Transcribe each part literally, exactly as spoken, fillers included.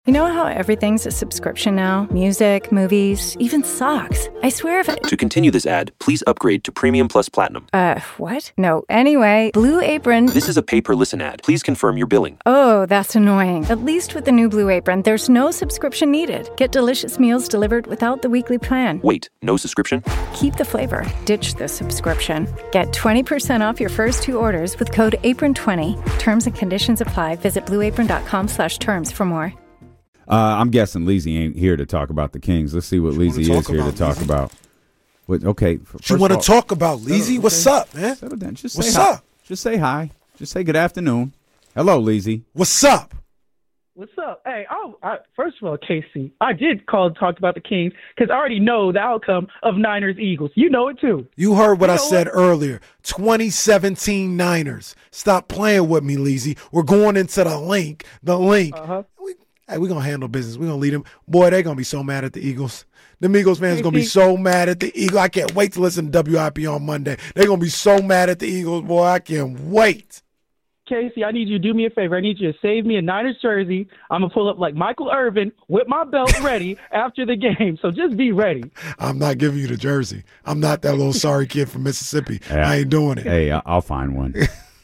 You know how everything's a subscription now? Music, movies, even socks. I swear if it... To continue this ad, please upgrade to Premium Plus Platinum. Uh, what? No. Anyway, Blue Apron... This is a pay-per-listen ad. Please confirm your billing. Oh, that's annoying. At least with the new Blue Apron, there's no subscription needed. Get delicious meals delivered without the weekly plan. Wait, no subscription? Keep the flavor. Ditch the subscription. Get twenty percent off your first two orders with code apron twenty. Terms and conditions apply. Visit blueapron.com slash terms for more. Uh, I'm guessing Leezy ain't here to talk about the Kings. Let's see what Leezy is here to talk about. What, okay. What you want to talk about, Leezy? What's up, man? Settle down. Just What's say hi. up? Just say hi. Just say good afternoon. Hello, Leezy. What's up? What's up? Hey, I, I, first of all, Casey, I did call to talk about the Kings because I already know the outcome of Niners-Eagles. You know it, too. You heard what you I know said what? earlier. twenty seventeen Niners. Stop playing with me, Leezy. We're going into the link. The link. Uh-huh. We, hey, we're going to handle business. We're going to lead them. Boy, they're going to be so mad at the Eagles. Them Eagles fans are going to be so mad at the Eagles. I can't wait to listen to W I P on Monday. They're going to be so mad at the Eagles, boy. I can't wait. Casey, I need you to do me a favor. I need you to save me a Niners jersey. I'm going to pull up like Michael Irvin with my belt ready after the game. So just be ready. I'm not giving you the jersey. I'm not that little sorry kid from Mississippi. Yeah. I ain't doing it. Hey, I'll find one.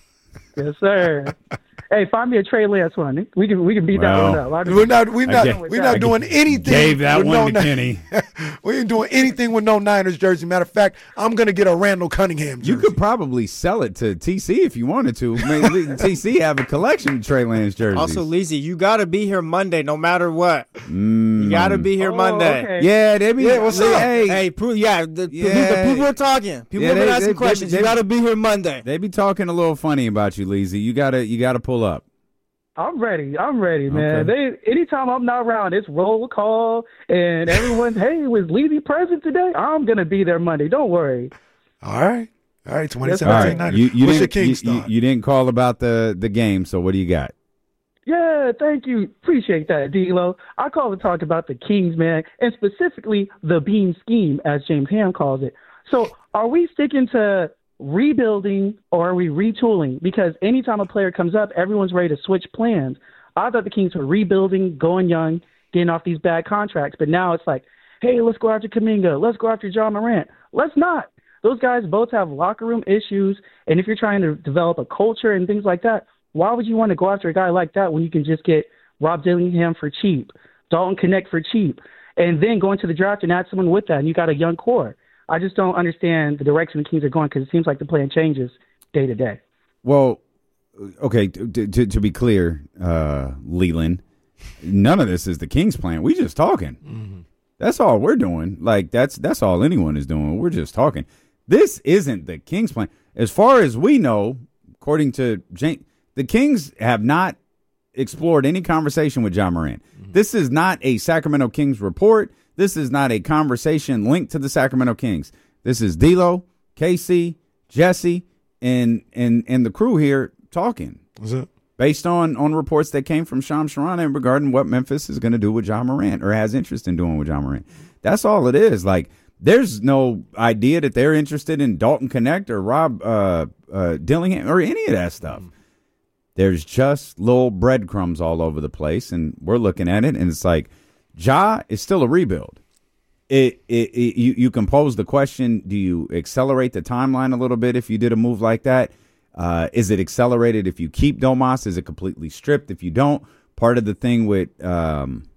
Yes, sir. Hey, find me a Trey Lance one. We can we can beat Well, that one up. We're not we're not gave- we're not doing anything. Gave that with one no to Ni- Kenny. We ain't doing anything with no Niners jersey. Matter of fact, I'm gonna get a Randall Cunningham jersey. You could probably sell it to T C if you wanted to. Maybe T C have a collection of Trey Lance jerseys. Also, Leezy, you got to be here Monday no matter what. Mm. You got to be here Oh, Monday. okay. Yeah, they be. Yeah, what's they, up? Hey, Hey, pro- yeah, the, the- Yeah. the people are talking. People Yeah, have been they- asking they- questions. they- you got to be here Monday. they be talking a little funny about you, Leezy. You gotta, you gotta pull up. I'm ready. I'm ready, man. Okay. They anytime I'm not around, it's roll call and everyone's, hey, was Leezy present today? I'm gonna be there Monday. Don't worry. All right. All right, twenty Yes, sir. All seventeen right, Niners. you, you What's your didn't, Kings you, you, thought? you didn't call about the the game. So what do you got? Yeah, thank you. Appreciate that, D-Lo. I call to talk about the Kings, man, and specifically the Beam scheme, as James Ham calls it. So are we sticking to rebuilding or are we retooling? Because anytime a player comes up, everyone's ready to switch plans. I thought the Kings were rebuilding, going young, getting off these bad contracts. But now it's like, hey, let's go after Kuminga. Let's go after John Morant. Let's not. Those guys both have locker room issues. And if you're trying to develop a culture and things like that, why would you want to go after a guy like that when you can just get Rob Dillingham for cheap, Dalton Connect for cheap, and then go into the draft and add someone with that, and you got a young core? I just don't understand the direction the Kings are going because it seems like the plan changes day to day. Well, okay, to, to, to be clear, uh, Leland, none of this is the Kings' plan. We just talking. Mm-hmm. That's all we're doing. Like that's that's all anyone is doing. We're just talking. This isn't the Kings' plan, as far as we know. According to Jane, the Kings have not explored any conversation with John Morant. Mm-hmm. This is not a Sacramento Kings report. This is not a conversation linked to the Sacramento Kings. This is D'Lo, K C, Jesse, and and and the crew here talking. What's up? Based on, on reports that came from Shams Charania regarding what Memphis is going to do with John Morant or has interest in doing with John Morant. That's all it is. Like, there's no idea that they're interested in Dalton Connect or Rob uh, uh, Dillingham or any of that stuff. Mm-hmm. There's just little breadcrumbs all over the place, and we're looking at it, and it's like, Ja is still a rebuild. It, it, it you, you can pose the question, do you accelerate the timeline a little bit if you did a move like that? Uh, is it accelerated if you keep Domas? Is it completely stripped if you don't? Part of the thing with um,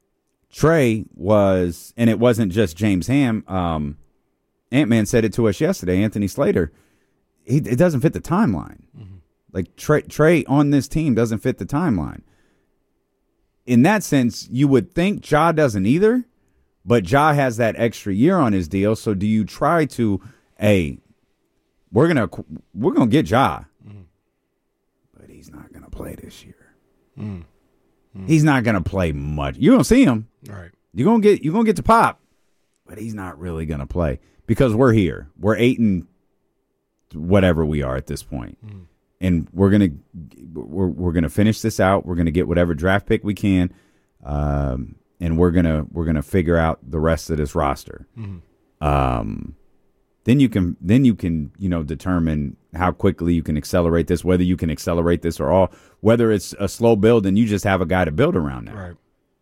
Trey was, and it wasn't just James Ham, um, Ant-Man said it to us yesterday, Anthony Slater, he, it doesn't fit the timeline. Mm-hmm. Like Trey, Trey on this team doesn't fit the timeline. In that sense, you would think Ja doesn't either, but Ja has that extra year on his deal. So do you try to, hey, we're gonna we're gonna get Ja, mm. but he's not gonna play this year. Mm. Mm. He's not gonna play much. You don't see him. All right. You're gonna get you're gonna get to Pop, but he's not really gonna play because we're here. We're eight and whatever we are at this point. Mm. And we're gonna we're we're gonna finish this out. We're gonna get whatever draft pick we can, um, and we're gonna we're gonna figure out the rest of this roster. Mm-hmm. Um, then you can then you can you know determine how quickly you can accelerate this, whether you can accelerate this or all, whether it's a slow build and you just have a guy to build around now. Right.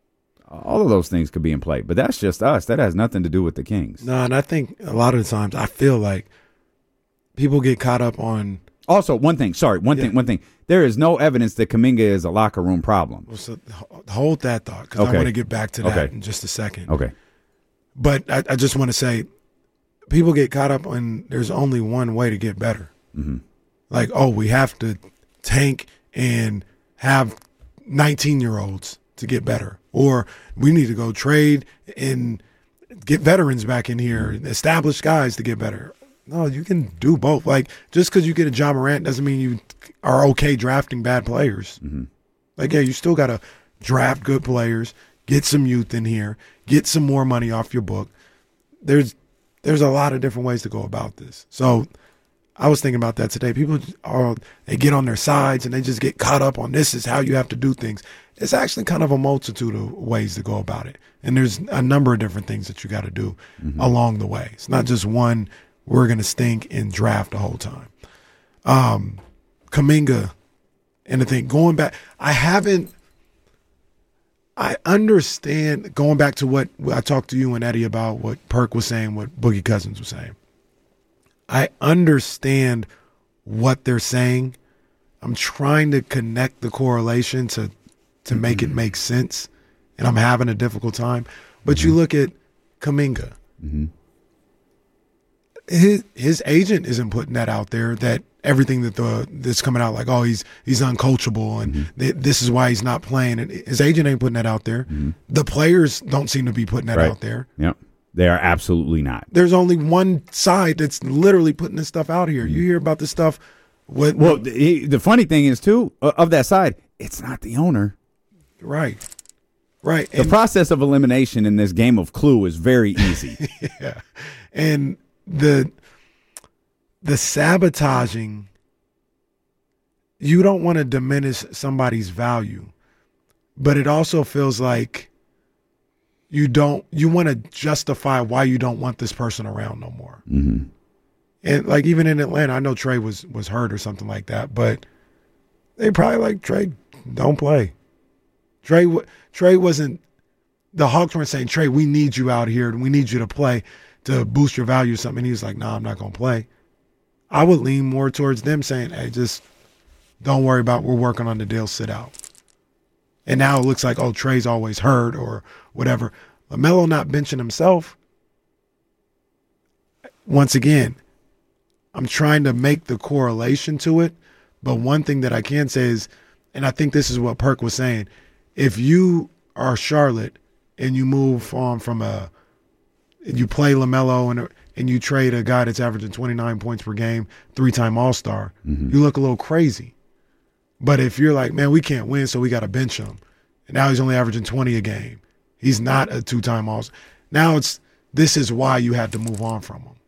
All of those things could be in play, but that's just us. That has nothing to do with the Kings. No, and I think a lot of the times I feel like people get caught up on. Also, one thing. Sorry, one Yeah. thing. One thing. There is no evidence that Kuminga is a locker room problem. Well, so hold that thought because Okay. I want to get back to that Okay. in just a second. Okay. But I, I just want to say, people get caught up on there's only one way to get better. Mm-hmm. Like, oh, we have to tank and have nineteen-year-olds to get better. Or we need to go trade and get veterans back in here, established guys to get better. No, you can do both. Like, just because you get a Ja Morant doesn't mean you are okay drafting bad players. Mm-hmm. Like, yeah, you still got to draft good players, get some youth in here, get some more money off your book. There's there's a lot of different ways to go about this. So I was thinking about that today. People are they get on their sides and they just get caught up on this is how you have to do things. It's actually kind of a multitude of ways to go about it. And there's a number of different things that you got to do mm-hmm. along the way. It's not just one, we're going to stink and draft the whole time. Um, Kuminga and the thing, going back, I haven't, I understand, going back to what I talked to you and Eddie about what Perk was saying, what Boogie Cousins was saying. I understand what they're saying. I'm trying to connect the correlation to to make mm-hmm. it make sense, and I'm having a difficult time. But mm-hmm. you look at Kuminga. Mm-hmm. His his agent isn't putting that out there, that everything that the that's coming out like, oh, he's he's uncoachable and mm-hmm. th- this is why he's not playing. And his agent ain't putting that out there. Mm-hmm. The players don't seem to be putting that right. out there. Yep. They are absolutely not. There's only one side that's literally putting this stuff out here. You hear about this stuff. With, well, the, the funny thing is, too, uh, of that side, it's not the owner. Right. Right. The and, process of elimination in this game of Clue is very easy. yeah. And the the sabotaging, you don't want to diminish somebody's value, but it also feels like you don't, you want to justify why you don't want this person around no more. Mm-hmm. And like even in Atlanta, I know Trey was was hurt or something like that, but they probably like, Trey, don't play. Trey, Trey wasn't, the Hawks weren't saying, Trey, we need you out here and we need you to play to boost your value or something. And he was like, no, nah, I'm not going to play. I would lean more towards them saying, hey, just don't worry about, we're working on the deal, sit out. And now it looks like, oh, Trey's always hurt or whatever. LaMelo not benching himself. Once again, I'm trying to make the correlation to it. But one thing that I can say is, and I think this is what Perk was saying, if you are Charlotte and you move on from a, you play LaMelo and and you trade a guy that's averaging twenty-nine points per game, three-time All-Star, mm-hmm. you look a little crazy. But if you're like, man, we can't win, so we got to bench him. And now he's only averaging twenty a game. He's not a two-time All-Star. Now it's, this is why you had to move on from him.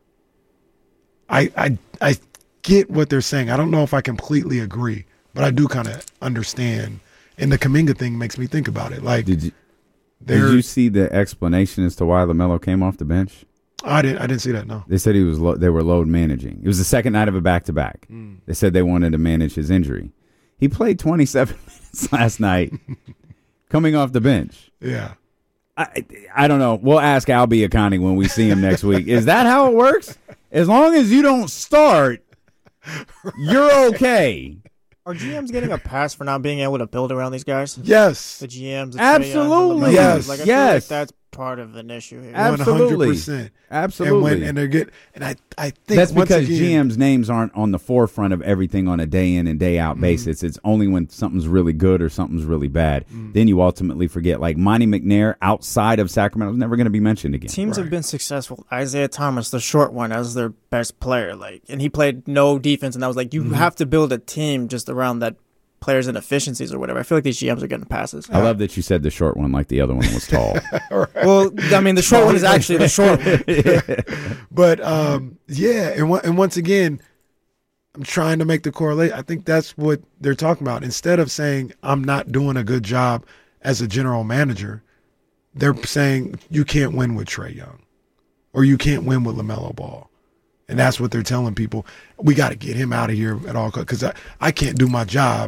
I I I get what they're saying. I don't know if I completely agree, but I do kind of understand. And the Kuminga thing makes me think about it. Like, did you, did you see the explanation as to why LaMelo came off the bench? I didn't. I didn't see that. No. They said he was. Lo- they were load managing. It was the second night of a back to back. They said they wanted to manage his injury. He played twenty-seven minutes last night, coming off the bench. Yeah. I I don't know. We'll ask Albie Akani when we see him next week. Is that how it works? As long as you don't start, you're okay. Are G Ms getting a pass for not being able to build around these guys? Yes. The G Ms? The Absolutely. Yes. Like, I yes. feel like that's part of an issue here. Absolutely. one hundred percent. Absolutely. And, when, and they're good. And I, I think that's once because again, G Ms' names aren't on the forefront of everything on a day in and day out mm-hmm. basis. It's only when something's really good or something's really bad. Mm-hmm. Then you ultimately forget. Like Monty McNair outside of Sacramento is never going to be mentioned again. Teams right. have been successful. Isaiah Thomas, the short one, as their best player. Like, and he played no defense. And I was like, you mm-hmm. have to build a team just around that players' inefficiencies or whatever. I feel like these G Ms are getting passes. I love that you said the short one like the other one was tall. Right. Well, I mean, the short one is actually the short one. But, um, yeah, and, and once again, I'm trying to make the correlate. I think that's what they're talking about. Instead of saying, I'm not doing a good job as a general manager, they're saying, you can't win with Trae Young or you can't win with LaMelo Ball. And that's what they're telling people. We got to get him out of here at all because I, I can't do my job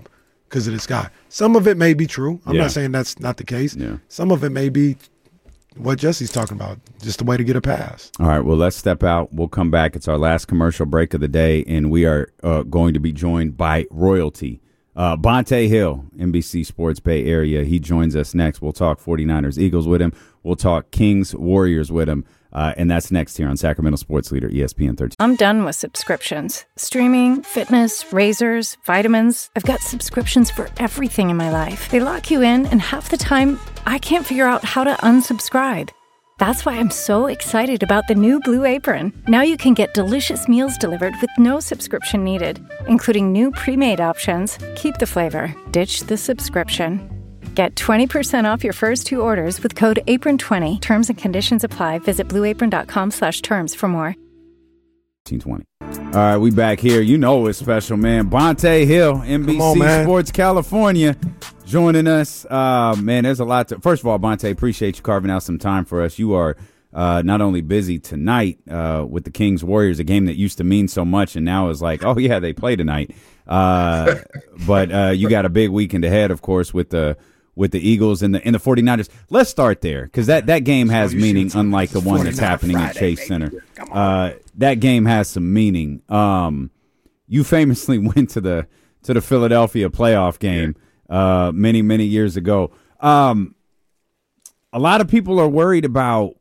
because of this guy. Some of it may be true. I'm Yeah. not saying that's not the case. Yeah. Some of it may be what Jesse's talking about, just a way to get a pass. All right, well, let's step out. We'll come back. It's our last commercial break of the day, and we are uh, going to be joined by royalty. Uh, Bonta Hill, N B C Sports Bay Area. He joins us next. We'll talk 49ers, Eagles with him. We'll talk Kings, Warriors with him. Uh, and that's next here on Sacramento Sports Leader, E S P N thirteen. I'm done with subscriptions. Streaming, fitness, razors, vitamins. I've got subscriptions for everything in my life. They lock you in, and half the time, I can't figure out how to unsubscribe. That's why I'm so excited about the new Blue Apron. Now you can get delicious meals delivered with no subscription needed, including new pre-made options. Keep the flavor, ditch the subscription. Get twenty percent off your first two orders with code apron twenty. Terms and conditions apply. Visit blueapron.com slash terms for more. fifteen twenty. All right, we back here. You know it's special, man. Bonta Hill, N B C on, man. Sports California, joining us. Uh, man, there's a lot to. First of all, Bonta, appreciate you carving out some time for us. You are uh, not only busy tonight uh, with the Kings Warriors, a game that used to mean so much, and now is like, oh yeah, they play tonight. Uh, but uh, you got a big weekend ahead, of course, with the with the Eagles and the and the 49ers. Let's start there because that, that game has meaning, unlike the one that's happening at Chase Center. Uh, that game has some meaning. Um, you famously went to the to the Philadelphia playoff game uh, many many years ago. Um, a lot of people are worried about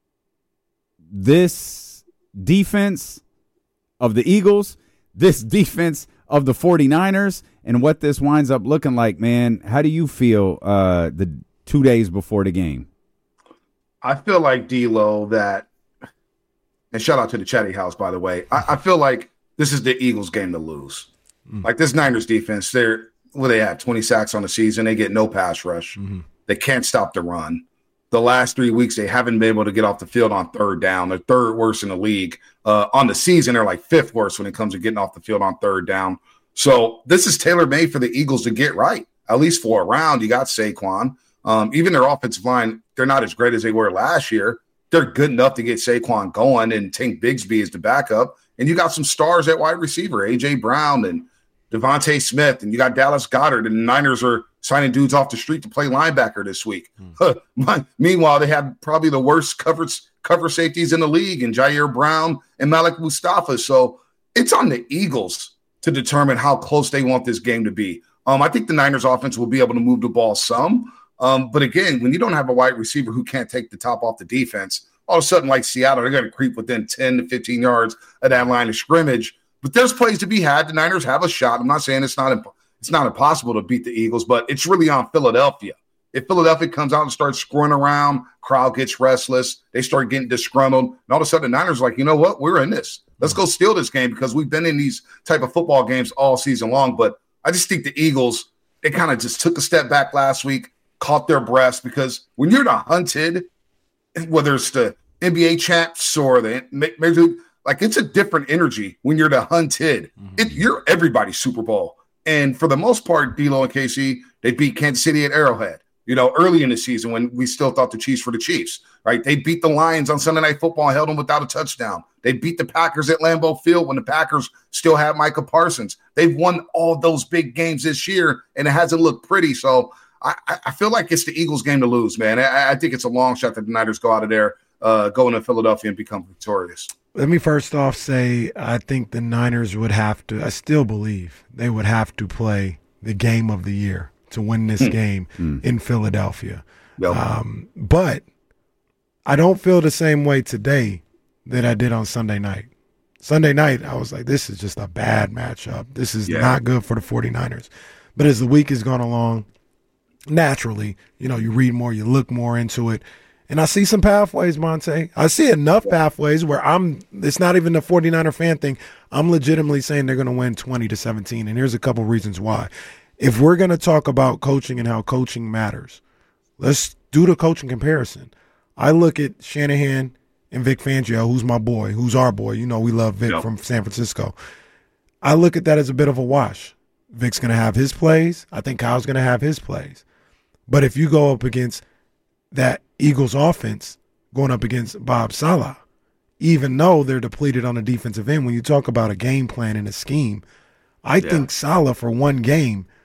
this defense of the Eagles, this defense of the 49ers, and what this winds up looking like, man. How do you feel uh, the two days before the game? I feel like, D-Lo, that – and shout out to the Chatty House, by the way. I, I feel like this is the Eagles' game to lose. Mm. Like this Niners defense, they're – what they have, twenty sacks on the season. They get no pass rush. Mm-hmm. They can't stop the run. The last three weeks, they haven't been able to get off the field on third down. They're third worst in the league. Uh, on the season, they're like fifth worst when it comes to getting off the field on third down. So this is tailor-made for the Eagles to get right, at least for a round. You got Saquon. Um, even their offensive line, they're not as great as they were last year. They're good enough to get Saquon going, and Tank Bigsby is the backup. And you got some stars at wide receiver, A J. Brown and Devontae Smith, and you got Dallas Goedert, and the Niners are signing dudes off the street to play linebacker this week. Mm. Meanwhile, they had probably the worst coverage, cover safeties in the league in Jair Brown and Malik Mustafa. So it's on the Eagles to determine how close they want this game to be. Um, I think the Niners offense will be able to move the ball some. Um, but again, when you don't have a wide receiver who can't take the top off the defense, all of a sudden, like Seattle, they're going to creep within ten to fifteen yards of that line of scrimmage. But there's plays to be had. The Niners have a shot. I'm not saying it's not imp- it's not impossible to beat the Eagles, but it's really on Philadelphia. If Philadelphia comes out and starts screwing around, crowd gets restless, they start getting disgruntled, and all of a sudden the Niners are like, you know what, we're in this. Let's go steal this game because we've been in these type of football games all season long. But I just think the Eagles, they kind of just took a step back last week, caught their breaths, because when you're the hunted, whether it's the N B A champs or the Major League, like it's a different energy when you're the hunted. Mm-hmm. It, you're everybody's Super Bowl. And for the most part, D-Lo and K C, they beat Kansas City at Arrowhead, you know, early in the season when we still thought the Chiefs were the Chiefs, right? They beat the Lions on Sunday Night Football and held them without a touchdown. They beat the Packers at Lambeau Field when the Packers still had Micah Parsons. They've won all those big games this year, and it hasn't looked pretty. So I, I feel like it's the Eagles' game to lose, man. I, I think it's a long shot that the Niners go out of there, uh, go into Philadelphia and become victorious. Let me first off say I think the Niners would have to – I still believe they would have to play the game of the year to win this mm. game mm. in Philadelphia. Yep. Um, but I don't feel the same way today that I did on Sunday night. Sunday night, I was like, this is just a bad matchup. This is yeah. not good for the 49ers. But as the week has gone along, naturally, you know, you read more, you look more into it. And I see some pathways, Monte. I see enough pathways where I'm – it's not even the 49er fan thing. I'm legitimately saying they're going to win twenty to seventeen, and here's a couple reasons why. If we're going to talk about coaching and how coaching matters, let's do the coaching comparison. I look at Shanahan and Vic Fangio, who's my boy, who's our boy. You know we love Vic yep. from San Francisco. I look at that as a bit of a wash. Vic's going to have his plays. I think Kyle's going to have his plays. But if you go up against that Eagles offense going up against Bob Saleh, even though they're depleted on the defensive end, when you talk about a game plan and a scheme, I yeah. think Saleh for one game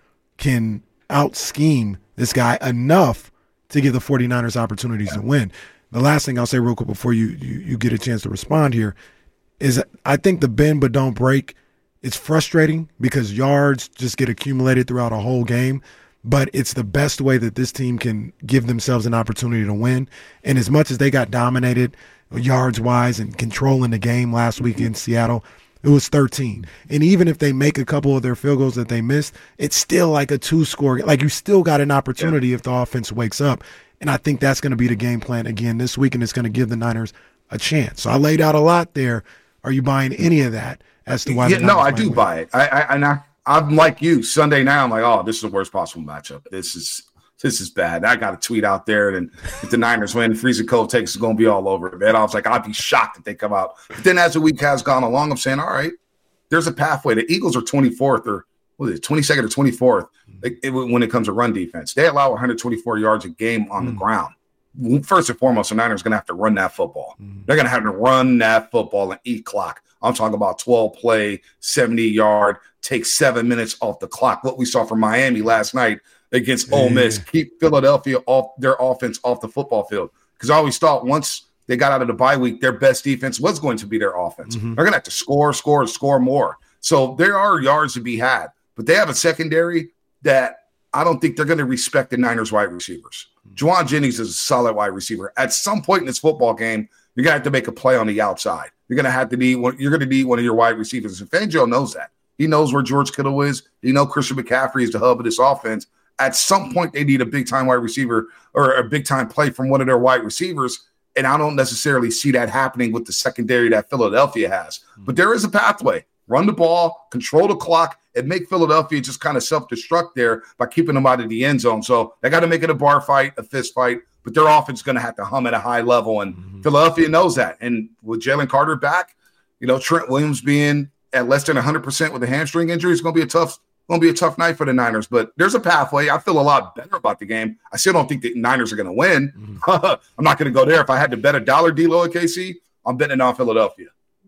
can out-scheme this guy enough to give the 49ers opportunities yeah. to win. The last thing I'll say real quick before you, you you get a chance to respond here is I think the bend but don't break, it's frustrating because yards just get accumulated throughout a whole game, but it's the best way that this team can give themselves an opportunity to win. And as much as they got dominated yards-wise and controlling the game last week in Seattle, it was thirteen. And even if they make a couple of their field goals that they missed, it's still like a two-score. Like you still got an opportunity yeah. if the offense wakes up. And I think that's going to be the game plan again this week, and it's going to give the Niners a chance. So I laid out a lot there. Are you buying any of that as to why? Yeah, the no, I do win? buy it. I, I, and I, I'm like you. Sunday night, I'm like, oh, this is the worst possible matchup. This is this is bad. I got a tweet out there, and if the Niners win, Freezing Cove takes is going to be all over it. I was like, I'd be shocked if they come out. But then as the week has gone along, I'm saying, all right, there's a pathway. The Eagles are twenty-fourth or what is it, twenty-second or twenty-fourth like, it, when it comes to run defense. They allow one hundred twenty-four yards a game on mm. the ground. First and foremost, the Niners are going to have to run that football. Mm. They're going to have to run that football and eat clock. I'm talking about twelve play, seventy-yard, take seven minutes off the clock. What we saw from Miami last night against yeah. Ole Miss, keep Philadelphia off their offense off the football field. Because I always thought once they got out of the bye week, their best defense was going to be their offense. Mm-hmm. They're going to have to score, score, score more. So there are yards to be had. But they have a secondary that I don't think they're going to respect the Niners wide receivers. Juwan Jennings is a solid wide receiver. At some point in this football game, you're going to have to make a play on the outside. You're going to have to need one, you're going to need one of your wide receivers. And Fangio knows that. He knows where George Kittle is. He knows Christian McCaffrey is the hub of this offense. At some point, they need a big-time wide receiver or a big-time play from one of their wide receivers. And I don't necessarily see that happening with the secondary that Philadelphia has. But there is a pathway. Run the ball, control the clock, and make Philadelphia just kind of self-destruct there by keeping them out of the end zone. So they got to make it a bar fight, a fist fight, but their offense is going to have to hum at a high level, and mm-hmm. Philadelphia knows that. And with Jalen Carter back, you know, Trent Williams being at less than one hundred percent with a hamstring injury is going to be a tough going to be a tough night for the Niners. But there's a pathway. I feel a lot better about the game. I still don't think the Niners are going to win. Mm-hmm. I'm not going to go there. If I had to bet a dollar D-Lo at K C, I'm betting on Philadelphia.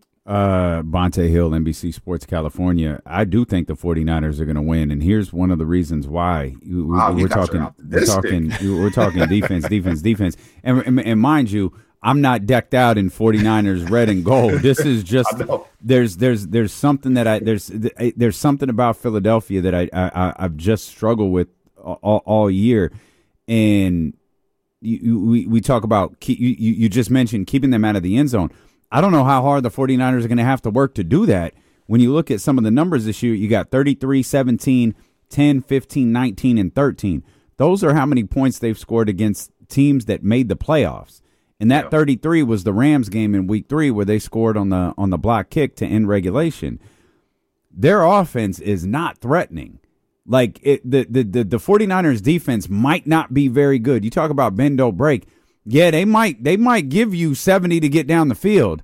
Uh, Bonta Hill, N B C Sports California. I do think the 49ers are going to win, and here's one of the reasons why. We, wow, we're, talking, we're talking, we're talking defense, defense, defense, and, and and mind you, I'm not decked out in 49ers red and gold. This is just there's there's there's something that I there's there's something about Philadelphia that I, I I've just struggled with all, all year, and you, you, we we talk about keep, you you just mentioned keeping them out of the end zone. I don't know how hard the 49ers are going to have to work to do that. When you look at some of the numbers this year, you got thirty-three, seventeen, ten, fifteen, nineteen, and thirteen. Those are how many points they've scored against teams that made the playoffs. And that yeah. thirty-three was the Rams game in week three where they scored on the on the block kick to end regulation. Their offense is not threatening. Like it, the, the, the, the 49ers defense might not be very good. You talk about bend, don't break. Yeah, they might they might give you seventy to get down the field.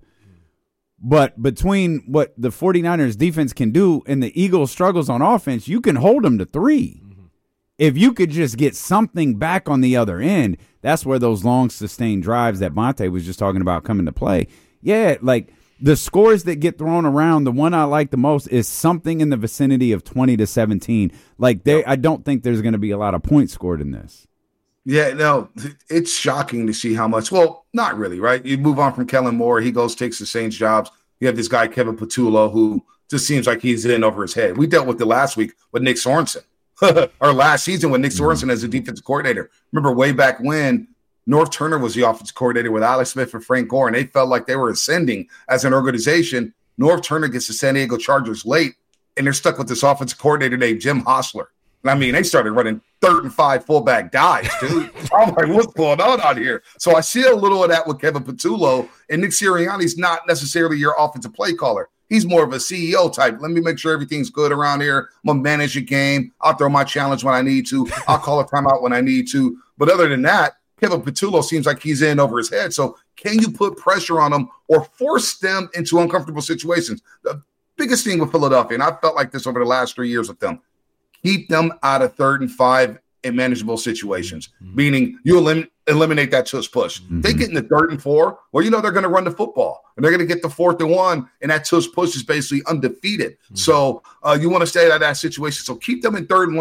But between what the 49ers defense can do and the Eagles struggles on offense, you can hold them to three. Mm-hmm. If you could just get something back on the other end, that's where those long sustained drives that Bonta was just talking about come into play. Yeah, like the scores that get thrown around, the one I like the most is something in the vicinity of twenty to seventeen. Like they I don't think there's going to be a lot of points scored in this. Yeah, no, it's shocking to see how much. Well, not really, right? You move on from Kellen Moore. He goes, takes the Saints jobs. You have this guy, Kevin Patullo, who just seems like he's in over his head. We dealt with it last week with Nick Sorensen, or last season with Nick Sorensen as a defensive coordinator. Remember way back when North Turner was the offensive coordinator with Alex Smith and Frank Gore, and they felt like they were ascending as an organization. North Turner gets the San Diego Chargers late, and they're stuck with this offensive coordinator named Jim Hostler. I mean, they started running third and five fullback dives, dude. I'm like, what's going on out here? So I see a little of that with Kevin Patullo, and Nick Sirianni's not necessarily your offensive play caller. He's more of a C E O type. Let me make sure everything's good around here. I'm going to manage the game. I'll throw my challenge when I need to. I'll call a timeout when I need to. But other than that, Kevin Patullo seems like he's in over his head. So can you put pressure on them or force them into uncomfortable situations? The biggest thing with Philadelphia, and I've felt like this over the last three years with them, keep them out of third and five in manageable situations, mm-hmm. meaning you elim- eliminate that tush push. Mm-hmm. They get in the third and four, well, you know they're going to run the football, and they're going to get the fourth and one, and that tush push is basically undefeated. Mm-hmm. So uh, you want to stay out of that situation. So keep them in third and long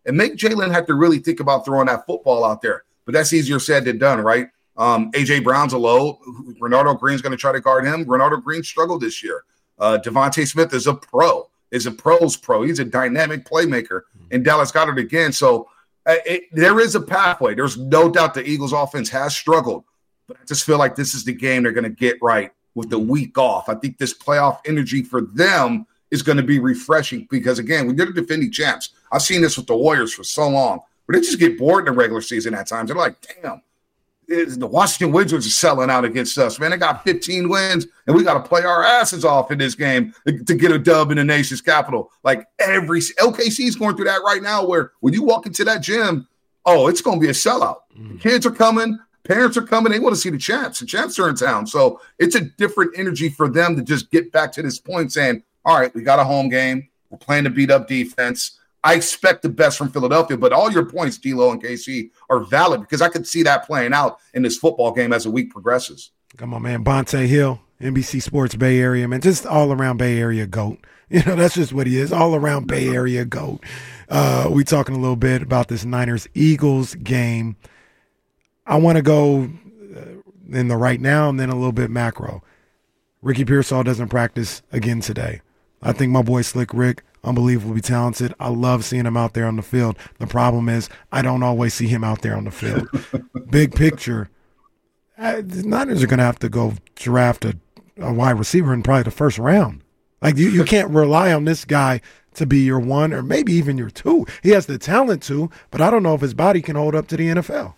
and make Jalen have to really think about throwing that football out there. But that's easier said than done, right? Um, A J Brown's a low. Renardo Green's going to try to guard him. Renardo Green struggled this year. Uh, Devontae Smith is a pro, is a pro's pro. He's a dynamic playmaker. And Dallas Goedert again. So uh, it, there is a pathway. There's no doubt the Eagles offense has struggled. But I just feel like this is the game they're going to get right with the week off. I think this playoff energy for them is going to be refreshing because, again, when you're the defending champs, I've seen this with the Warriors for so long, where they just get bored in the regular season at times. They're like, damn, the Washington Wizards are selling out against us, man. They got fifteen wins, and we got to play our asses off in this game to get a dub in the nation's capital. Like every L K C is going through that right now, where when you walk into that gym, oh, it's going to be a sellout. Mm. Kids are coming, parents are coming. They want to see the champs. The champs are in town, so it's a different energy for them to just get back to this point, saying, "All right, we got a home game. We're playing to beat up defense." I expect the best from Philadelphia, but all your points, D-Lo and K C, are valid because I could see that playing out in this football game as the week progresses. Come on, man. Bonte Hill, N B C Sports Bay Area, man. Just all around Bay Area GOAT. You know, that's just what he is, all around Bay Area GOAT. Uh, we talking a little bit about this Niners-Eagles game. I want to go in the right now and then a little bit macro. Ricky Pearsall doesn't practice again today. I think my boy Slick Rick, unbelievably talented. I love seeing him out there on the field. The problem is I don't always see him out there on the field. Big picture, uh, the Niners are going to have to go draft a, a wide receiver in probably the first round. Like you, you can't rely on this guy to be your one or maybe even your two. He has the talent to, but I don't know if his body can hold up to the N F L.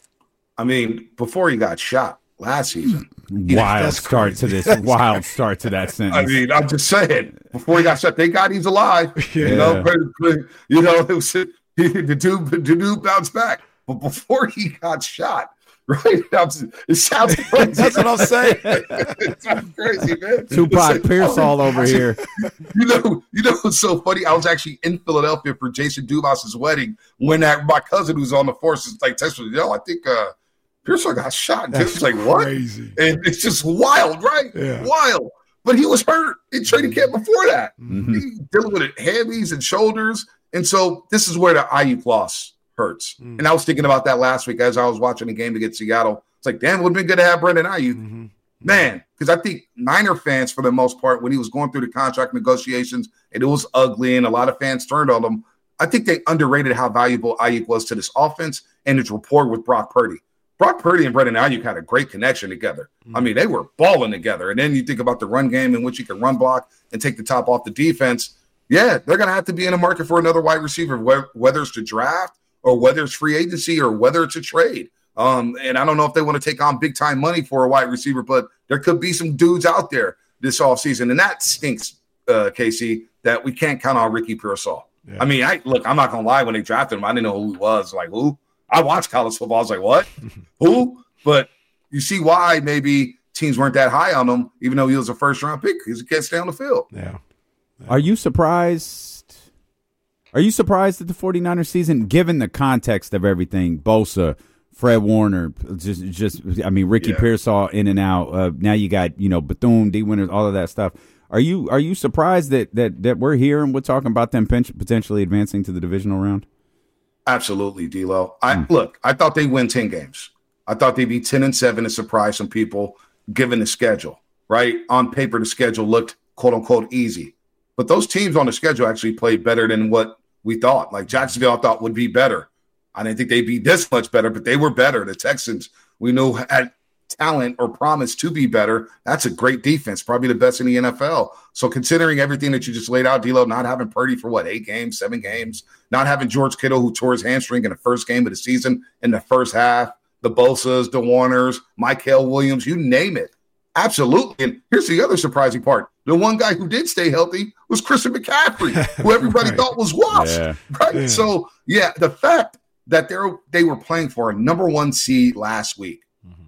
I mean, before he got shot last season. Wild start to this. Wild start to that sentence. I mean, I'm just saying. Before he got shot, thank God he's alive. Yeah. You know, but, but, you know, it was, the dude, the dude bounced back. But before he got shot, right? It sounds crazy. That's what I'm saying. It sounds crazy, man. Tupac Pearsall over here. You know, you know what's so funny? I was actually in Philadelphia for Jason Dubas's wedding when that my cousin who's on the force like texted me, yo, I think uh Pearsall got shot. And Jim's like, what? Crazy. And it's just wild, right? Yeah. Wild. But he was hurt in training camp before that. Mm-hmm. He dealing with it, hammies and shoulders. And so this is where the Ayuk loss hurts. Mm. And I was thinking about that last week as I was watching the game against Seattle. It's like, damn, it would have been good to have Brandon Ayuk. Mm-hmm. Man, because I think Niner fans, for the most part, when he was going through the contract negotiations, and it was ugly and a lot of fans turned on him, I think they underrated how valuable Ayuk was to this offense and his rapport with Brock Purdy. Brock Purdy and Brandon Ayuk had a great connection together. Mm-hmm. I mean, they were balling together. And then you think about the run game in which he could run block and take the top off the defense. Yeah, they're going to have to be in the market for another wide receiver, whether it's to draft or whether it's free agency or whether it's a trade. Um, and I don't know if they want to take on big-time money for a wide receiver, but there could be some dudes out there this offseason. And that stinks, uh, K C, that we can't count on Ricky Pearsall. Yeah. I mean, I look, I'm not going to lie. When they drafted him, I didn't know who he was. Like, who? I watched college football. I was like, what? Who? But you see why maybe teams weren't that high on him, even though he was a first-round pick, because he can't stay on the field. Yeah. yeah. Are you surprised? Are you surprised at the 49ers season, given the context of everything? Bosa, Fred Warner, just, just I mean, Ricky yeah. Pearsall in and out. Uh, now you got, you know, Bethune, D. Winters, all of that stuff. Are you are you surprised that that that we're here and we're talking about them potentially advancing to the divisional round? Absolutely, D-Lo. I mm. Look, I thought they'd win ten games. I thought they'd be ten and seven to surprise some people, given the schedule, right? On paper, the schedule looked, quote-unquote, easy. But those teams on the schedule actually played better than what we thought. Like Jacksonville, I thought would be better. I didn't think they'd be this much better, but they were better. The Texans, we knew had talent or promise to be better. That's a great defense, probably the best in the N F L. So considering everything that you just laid out, D-Lo, not having Purdy for what, eight games, seven games, not having George Kittle, who tore his hamstring in the first game of the season in the first half, the Bosas, the Warners, Mykel Williams, you name it. Absolutely. And here's the other surprising part. The one guy who did stay healthy was Christian McCaffrey, who everybody right. thought was washed. Yeah. Right. Yeah. So, yeah, the fact that they're, they were playing for a number one seed last week,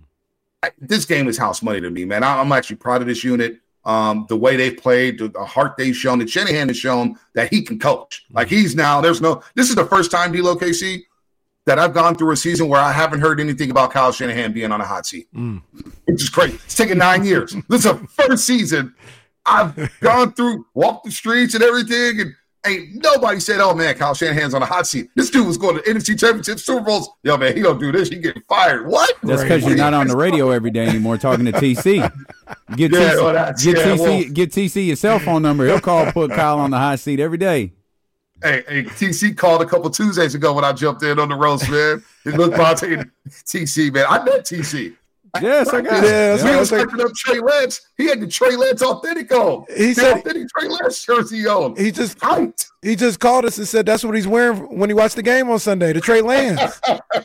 this game is house money to me, man. I'm actually proud of this unit. Um, the way they've played, the, the heart they've shown, and Shanahan has shown that he can coach. Like he's now, there's no, this is the first time, D-Lo, K C, that I've gone through a season where I haven't heard anything about Kyle Shanahan being on a hot seat, mm. which is crazy. It's taken nine years. This is the first season I've gone through, walked the streets and everything, and Ain't nobody said, oh, man, Kyle Shanahan's on a hot seat. This dude was going to N F C Championship, Super Bowls. Yo, man, he don't do this. He getting fired. What? That's because you're not on the radio every day anymore talking to T C. Get, yeah, T C, well, get, yeah, T C well, get T C your cell phone number. He'll call, put Kyle on the hot seat every day. Hey, hey, T C called a couple Tuesdays ago when I jumped in on the roast, man. He looked Bonte, T C, man. I met T C. Yes, I got yeah, it. He Yeah. was hyping up Trey Lance. He had the Trey Lance authentic on. He the said- authentic Trey Lance jersey on. He just Hyped. he just called us and said that's what he's wearing when he watched the game on Sunday, the Trey Lance.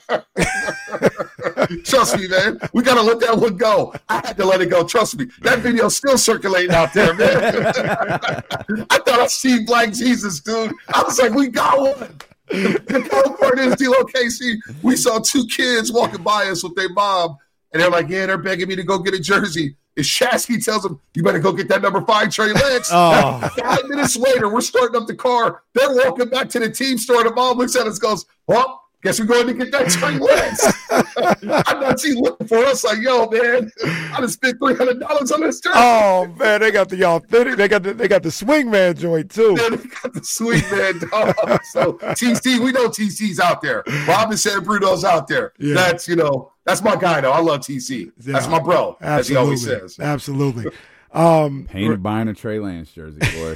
Trust me, man. We got to let that one go. I had to let it go. Trust me. That video's still circulating out there, man. I thought I seen Black Jesus, dude. I was like, we got one. The cold part is, D-Lo Casey, we saw two kids walking by us with their mom, and they're like, yeah, they're begging me to go get a jersey. And Shasky tells them, you better go get that number five Trey Lance. Oh. Five minutes later, we're starting up the car. They're walking back to the team store. The mom looks at us and goes, well, guess we're going to get that Trey Lance. I thought she looking for us like, yo, man, I just spent three hundred dollars on this jersey. Oh man, they got the authentic. They got the they got the swingman joint too. Yeah, they got the sweet man dog. So T C, we know T C's out there. Robin San Bruno's out there. Yeah. That's, you know, that's my guy though. I love T C. That's Yeah. my bro, as he Absolutely, always says. absolutely. Um, Painted buying a Trey Lance jersey, boy.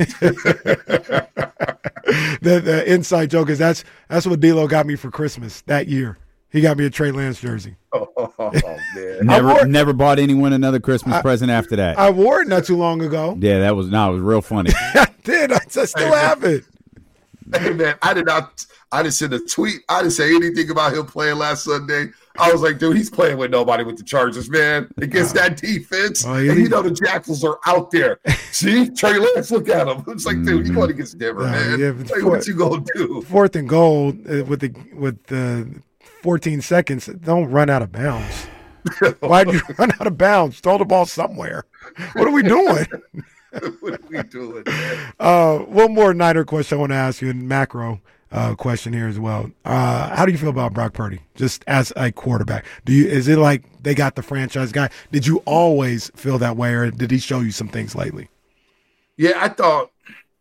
the the inside joke is that's that's what D-Lo got me for Christmas that year. He got me a Trey Lance jersey. Oh, man. Never, wore- never bought anyone another Christmas present after that. I wore it not too long ago. yeah, that was no, it was real funny. I did. I, I still Hey, have it. Hey, man, I did not, I didn't send a tweet. I didn't say anything about him playing last Sunday. I was like, dude, he's playing with nobody with the Chargers, man, against that defense. Oh, yeah. And you know the Jackals are out there. See, Trey Lance, look at him. It's like, dude, you going against Denver, Yeah, man. yeah, but Like, for- what you gonna do? Fourth and goal uh, with the with the fourteen seconds. Don't run out of bounds. Why do you run out of bounds? Throw the ball somewhere. What are we doing? What are we doing, man? Uh, one more Niner question I want to ask you, and macro uh, question here as well. Uh, how do you feel about Brock Purdy, just as a quarterback? Do you is it like they got the franchise guy? Did you always feel that way, or did he show you some things lately? Yeah, I thought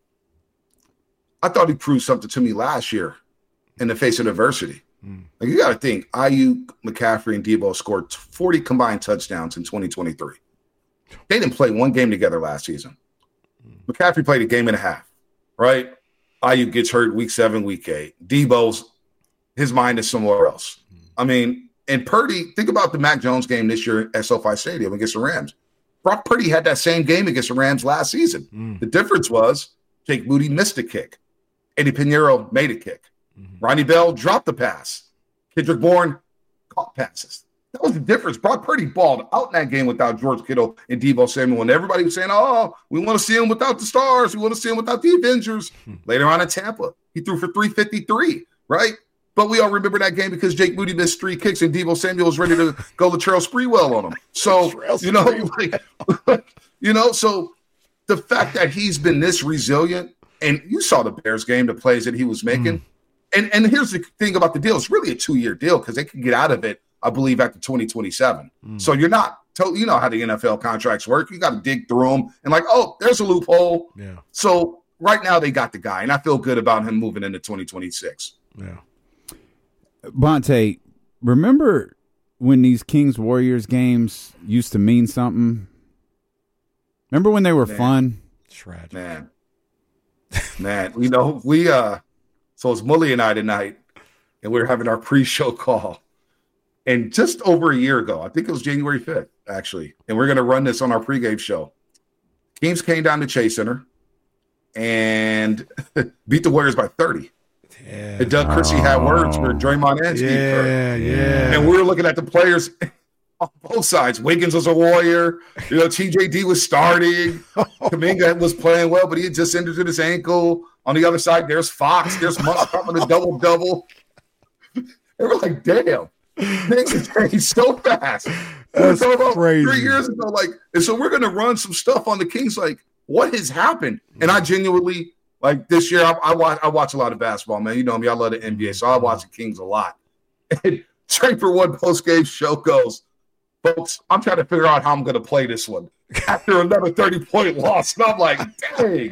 I thought he proved something to me last year in the face of adversity. Mm. Like, you got to think, Ayuk, McCaffrey, and Debo scored forty combined touchdowns in twenty twenty-three. They didn't play one game together last season. McCaffrey played a game and a half, right? Ayuk gets hurt week seven, week eight. Debo's, his mind is somewhere else. I mean, and Purdy, think about the Mac Jones game this year at SoFi Stadium against the Rams. Brock Purdy had that same game against the Rams last season. Mm. The difference was Jake Moody missed a kick. Eddie Pinheiro made a kick. Mm-hmm. Ronnie Bell dropped the pass. Kendrick Bourne caught passes. That was the difference. Brock Purdy balled out in that game without George Kittle and Deebo Samuel. And everybody was saying, oh, we want to see him without the stars. We want to see him without the Avengers. Later on in Tampa, he threw for three fifty-three, right? But we all remember that game because Jake Moody missed three kicks and Deebo Samuel was ready to go Latrell Sprewell on him. So, you know, like, you know, so the fact that he's been this resilient, and you saw the Bears game, the plays that he was making. Mm. And, and here's the thing about the deal. It's really a two-year deal because they can get out of it, I believe, after twenty twenty-seven. Mm. So you're not – you know how the N F L contracts work. You got to dig through them and like, oh, there's a loophole. Yeah. So right now they got the guy, and I feel good about him moving into twenty twenty-six. Yeah. Bonte, remember when these Kings Warriors games used to mean something? Remember when they were Man. fun? Tragic. Man. Man, you know, we uh so it's Mully and I tonight, and we're having our pre-show call. And just over a year ago, I think it was January fifth, actually, and we're gonna run this on our pregame show. Kings came down to Chase Center and beat the Warriors by thirty. Yeah. And Doug Christie had words for Draymond and Steve Kerr. Yeah, yeah. And we were looking at the players on both sides. Wiggins was a Warrior. You know, T J D was starting. Kuminga was playing well, but he had just injured his ankle. On the other side, there's Fox. There's Muscat with a double-double. They were like, damn. Things have changed so fast. We were That's talking about crazy. Three years ago, like, and so we're going to run some stuff on the Kings, like, what has happened? And I genuinely, like, this year, I, I, watch, I watch a lot of basketball, man. You know me, I love the N B A, so I watch the Kings a lot. And Trey for one post-game show goes, folks, I'm trying to figure out how I'm going to play this one after another thirty-point loss. And I'm like, dang,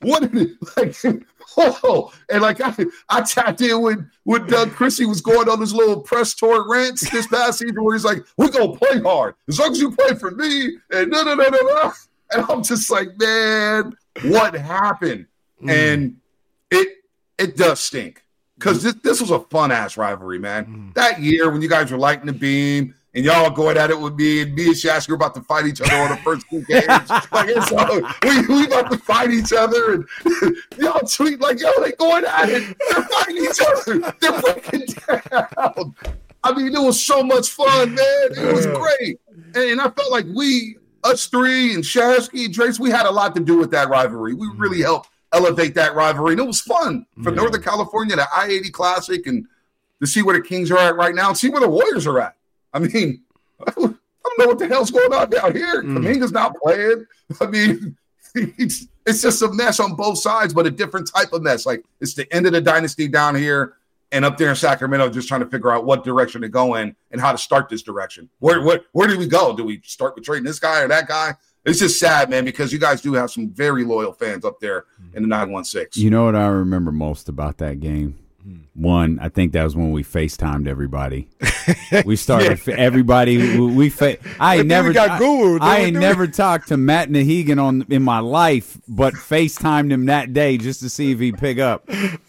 what did it, like, whoa. And like I, I tapped in when, when Doug Christie was going on his little press tour rants this past season where he's like, we're going to play hard. As long as you play for me. And no, no, no, no, no. And I'm just like, man, what happened? Mm. And it it does stink because this, this was a fun-ass rivalry, man. Mm. That year when you guys were lighting the beam, and y'all going at it with me, and me and Shask were about to fight each other on the first two games. Like, it's all, we, we about to fight each other, and y'all tweet like, yo, they going at it. They're fighting each other. They're breaking down. I mean, it was so much fun, man. It was great. And, and I felt like we, us three, and Shasky and Trace, we had a lot to do with that rivalry. We really helped elevate that rivalry, and it was fun for yeah. Northern California, the I eighty Classic, and to see where the Kings are at right now, and see where the Warriors are at. I mean, I don't know what the hell's going on down here. Mm. Kuminga's not playing. I mean, it's, it's just a mess on both sides, but a different type of mess. Like, it's the end of the dynasty down here, and up there in Sacramento just trying to figure out what direction to go in and how to start this direction. Where where, where do we go? Do we start with trading this guy or that guy? It's just sad, man, because you guys do have some very loyal fans up there in the nine one six. You know what I remember most about that game? One, I think that was when we FaceTimed everybody. We started yeah. everybody. We, we fa- I ain't never got Guru, I, I ain't never talked to Matt Nahegan on in my life, but FaceTimed him that day just to see if he'd pick up.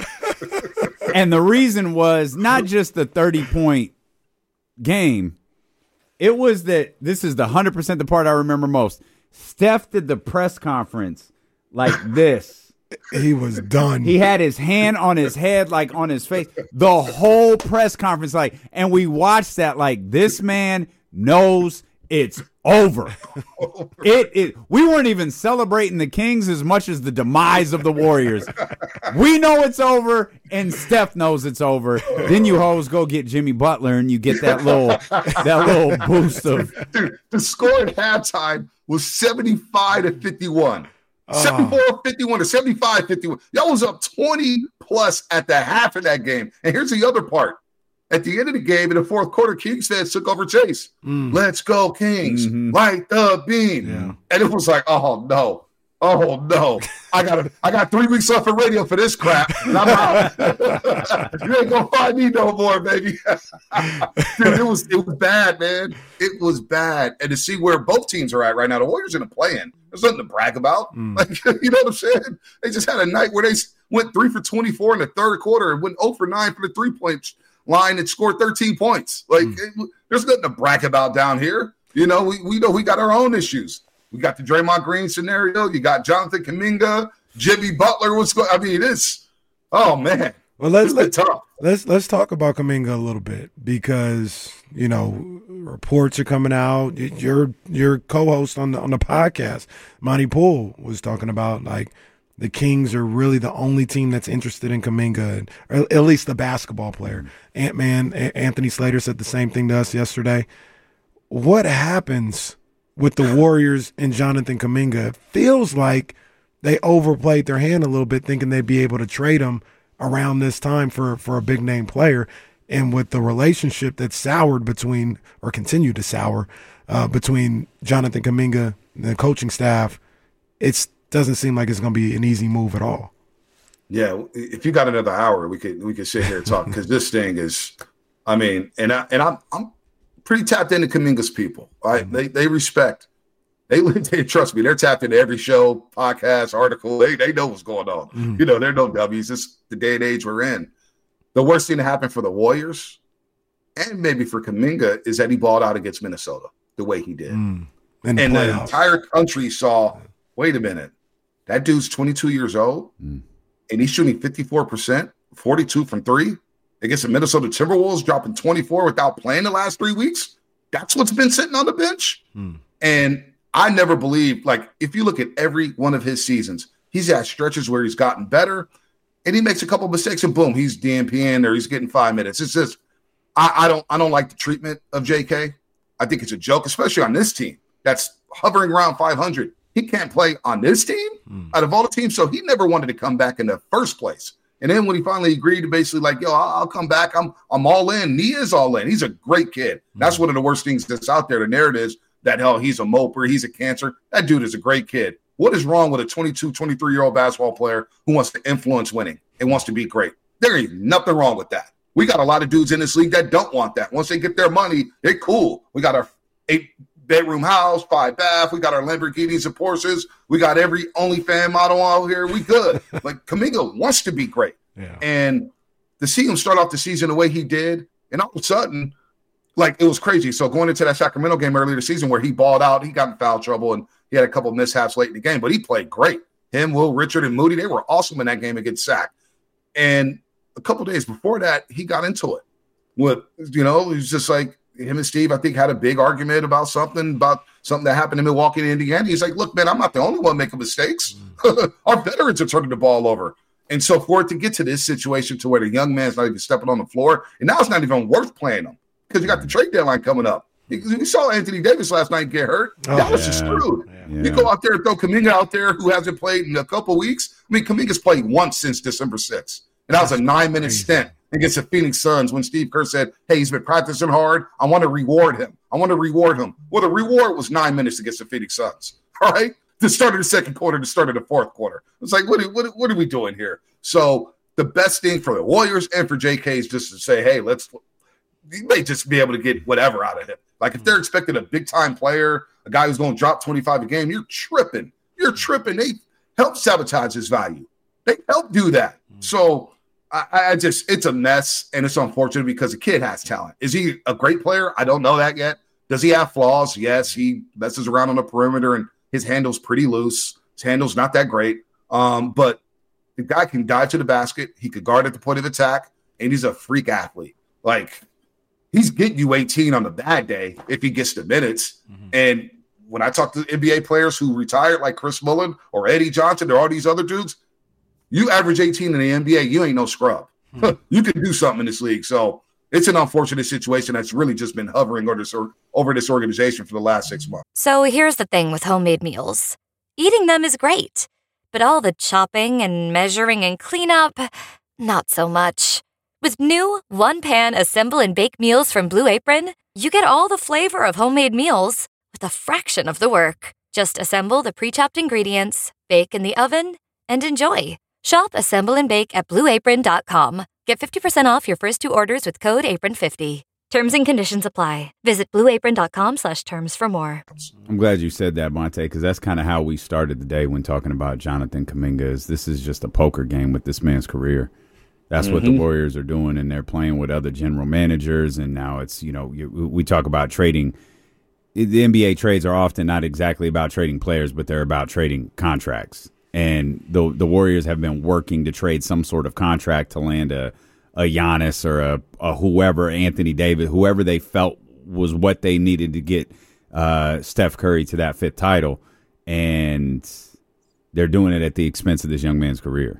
And the reason was not just the thirty point game. It was that this is the one hundred percent the part I remember most. Steph did the press conference like this. He was done. He had his hand on his head, like on his face. The whole press conference, like, and we watched that like this man knows it's over. It, it we weren't even celebrating the Kings as much as the demise of the Warriors. We know it's over, and Steph knows it's over. Then you hoes go get Jimmy Butler, and you get that little that little boost of. Dude, the score at halftime was seventy-five to fifty-one. seventy-four fifty-one to seventy-five fifty-one. Y'all was up twenty plus at the half of that game. And here's the other part. At the end of the game, in the fourth quarter, Kings fans took over Chase. Mm. Let's go, Kings. Mm-hmm. Light the beam. Yeah. And it was like, oh, no. Oh, no. I got I got three weeks off of radio for this crap. And I'm out. You ain't going to find me no more, baby. Dude, it was, it was bad, man. It was bad. And to see where both teams are at right now, the Warriors in the play-in. There's nothing to brag about. Mm. Like, you know what I'm saying? They just had a night where they went three for twenty-four in the third quarter and went zero for nine for the three-point line and scored thirteen points. Like, mm. it, there's nothing to brag about down here. You know, we, we know we got our own issues. We got the Draymond Green scenario. You got Jonathan Kuminga. Jimmy Butler was going. I mean, it's oh man. Well, let's let's tough. let's let's talk about Kuminga a little bit because you know reports are coming out. Your your co-host on the on the podcast, Monty Poole, was talking about like the Kings are really the only team that's interested in Kuminga, or at least the basketball player. Ant-Man Anthony Slater said the same thing to us yesterday. What happens with the Warriors and Jonathan Kuminga? It feels like they overplayed their hand a little bit, thinking they'd be able to trade him around this time for, for a big name player. And with the relationship that's soured between, or continued to sour, uh, between Jonathan Kuminga and the coaching staff, it doesn't seem like it's going to be an easy move at all. Yeah, if you got another hour, we could we could sit here and talk because this thing is, I mean, and I and I'm I'm pretty tapped into Kuminga's people. Right? Mm-hmm. They they respect. They, they trust me. They're tapped into every show, podcast, article. They they know what's going on. Mm. You know, they're no W's. It's the day and age we're in. The worst thing to happen for the Warriors and maybe for Kuminga is that he balled out against Minnesota the way he did. Mm. And the, the entire country saw, wait a minute, that dude's twenty-two years old mm. and he's shooting fifty-four percent, forty-two from three against the Minnesota Timberwolves, dropping twenty-four without playing the last three weeks. That's what's been sitting on the bench. Mm. And I never believed, like, if you look at every one of his seasons, he's had stretches where he's gotten better, and he makes a couple of mistakes, and boom, he's DNPing or he's getting five minutes. It's just, I, I don't, I don't like the treatment of J K. I think it's a joke, especially on this team that's hovering around five hundred. He can't play on this team mm. out of all the teams, so he never wanted to come back in the first place. And then when he finally agreed to basically like, yo, I'll, I'll come back, I'm, I'm all in. And he is all in. He's a great kid. Mm. That's one of the worst things that's out there. The narrative is that, hell, he's a moper, he's a cancer. That dude is a great kid. What is wrong with a twenty-two, twenty-three-year-old basketball player who wants to influence winning and wants to be great? There ain't nothing wrong with that. We got a lot of dudes in this league that don't want that. Once they get their money, they're cool. We got our eight-bedroom house, five bath. We got our Lamborghinis and Porsches. We got every OnlyFans model out here. We good. Like, Kuminga wants to be great. Yeah. And to see him start off the season the way he did, and all of a sudden, like, it was crazy. So going into that Sacramento game earlier this season where he balled out, he got in foul trouble, and he had a couple of mishaps late in the game, but he played great. Him, Will, Richard, and Moody, they were awesome in that game against Sac. And a couple of days before that, he got into it. With, you know, it was just like him and Steve, I think, had a big argument about something, about something that happened in Milwaukee and Indiana. He's like, look, man, I'm not the only one making mistakes. Our veterans are turning the ball over. And so for it to get to this situation to where the young man's not even stepping on the floor, and now it's not even worth playing him because you got the trade deadline coming up. We saw Anthony Davis last night get hurt. Oh, that was yeah. just screwed. Yeah. You go out there and throw Kuminga out there who hasn't played in a couple weeks. I mean, Kuminga's played once since December sixth. And that was a nine-minute stint against the Phoenix Suns when Steve Kerr said, hey, he's been practicing hard. I want to reward him. I want to reward him. Well, the reward was nine minutes against the Phoenix Suns, all right? The start of the second quarter, the start of the fourth quarter. It's like, what are, what, what are we doing here? So the best thing for the Warriors and for J K is just to say, hey, let's – you may just be able to get whatever out of him. Like, if they're expecting a big-time player, a guy who's going to drop twenty-five a game, you're tripping. You're tripping. They help sabotage his value. They help do that. So I, I just – it's a mess, and it's unfortunate because the kid has talent. Is he a great player? I don't know that yet. Does he have flaws? Yes, he messes around on the perimeter, and his handle's pretty loose. His handle's not that great. Um, but the guy can dive to the basket. He could guard at the point of attack, and he's a freak athlete. Like – he's getting you eighteen on a bad day if he gets the minutes. Mm-hmm. And when I talk to N B A players who retired, like Chris Mullin or Eddie Johnson or all these other dudes, you average eighteen in the N B A, you ain't no scrub. Mm-hmm. You can do something in this league. So it's an unfortunate situation that's really just been hovering over this, over this organization for the last six months. So here's the thing with homemade meals. Eating them is great, but all the chopping and measuring and cleanup, not so much. With new one-pan assemble and bake meals from Blue Apron, you get all the flavor of homemade meals with a fraction of the work. Just assemble the pre-chopped ingredients, bake in the oven, and enjoy. Shop Assemble and Bake at blue apron dot com. Get fifty percent off your first two orders with code apron fifty. Terms and conditions apply. Visit blue apron dot com slash terms for more. I'm glad you said that, Monte, because that's kind of how we started the day when talking about Jonathan Kuminga. Is this is just a poker game with this man's career. That's mm-hmm. what the Warriors are doing, and they're playing with other general managers. And now it's, you know, you, we talk about trading. The N B A trades are often not exactly about trading players, but they're about trading contracts. And the the Warriors have been working to trade some sort of contract to land a, a Giannis or a, a whoever, Anthony Davis, whoever they felt was what they needed to get uh, Steph Curry to that fifth title. And they're doing it at the expense of this young man's career.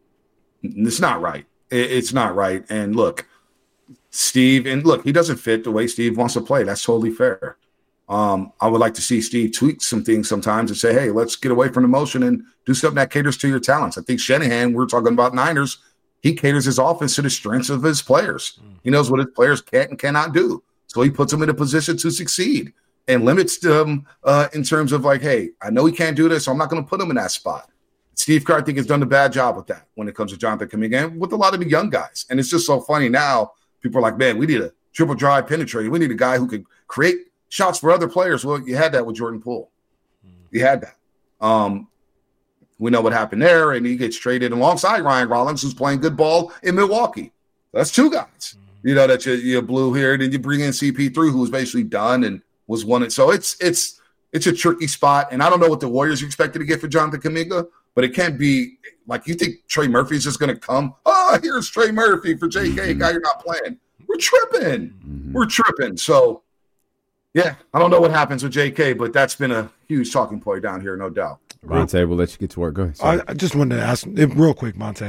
It's not right. It's not right. And look, Steve, and look, he doesn't fit the way Steve wants to play. That's totally fair. Um, I would like to see Steve tweak some things sometimes and say, hey, let's get away from the motion and do something that caters to your talents. I think Shanahan, we're talking about Niners, he caters his offense to the strengths of his players. He knows what his players can and cannot do. So he puts them in a position to succeed and limits them uh, in terms of like, hey, I know he can't do this, so I'm not going to put him in that spot. Steve Kerr, I think, has done a bad job with that when it comes to Jonathan Kuminga and with a lot of the young guys. And it's just so funny now. People are like, man, we need a triple drive penetrator. We need a guy who can create shots for other players. Well, you had that with Jordan Poole. You had that. Um, we know what happened there, and he gets traded alongside Ryan Rollins, who's playing good ball in Milwaukee. That's two guys, you know, that you, you blew here. And then you bring in C P three, who was basically done and was one. So it's it's it's a tricky spot. And I don't know what the Warriors are expected to get for Jonathan Kuminga. But it can't be like you think Trey Murphy is just going to come. Oh, here's Trey Murphy for J K, guy you're not playing. We're tripping. Mm-hmm. We're tripping. So, yeah, I don't know what happens with J K, but that's been a huge talking point down here, no doubt. Monte, we'll let you get to work. Go ahead. I, I just wanted to ask real quick, Monte.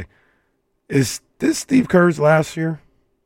Is this Steve Kerr's last year?